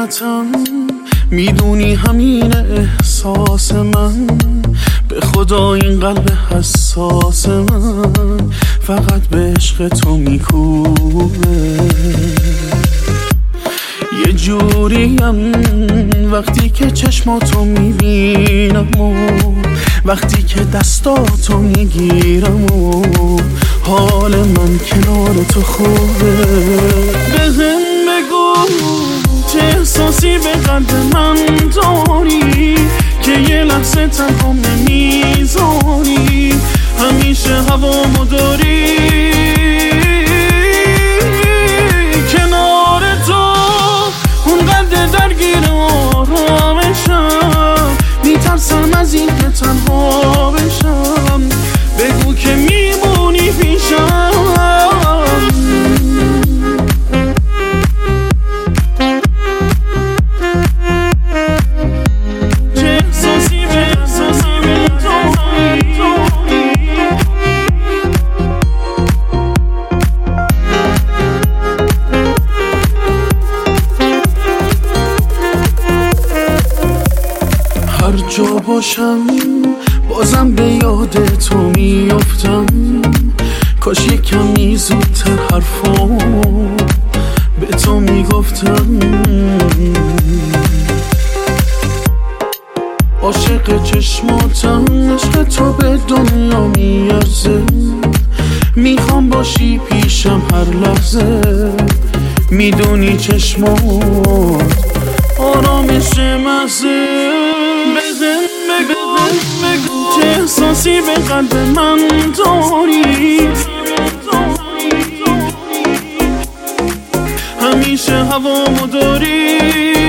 حقیقتم میدونی همین احساس من، به خدا این قلب حساس من فقط به عشق تو میکوبه. یه جوریم وقتی که چشماتو میبینم و وقتی که دستاتو میگیرم و حال من کنار تو خوبه. بهم بگو چه احساسی به قلب من داری که یه لحظه تنها نمیذاری، همیشه هوامو داری کنار تو. اونقدر درگیر آرامشم، میترسم از این که تنها بشم، بگو که میمونی پیشم. هر جا باشم بازم به یاد تو میافتم، کاش یکمی زودتر حرفام به تو میگفتم. عاشق چشماتم، عشق تو به دنیا میارزه، میخوام باشی پیشم هر لحظه، میدونی چشمات آرامش مزه. بگو چه احساسی به قلب من داری، همیشه هوامو داری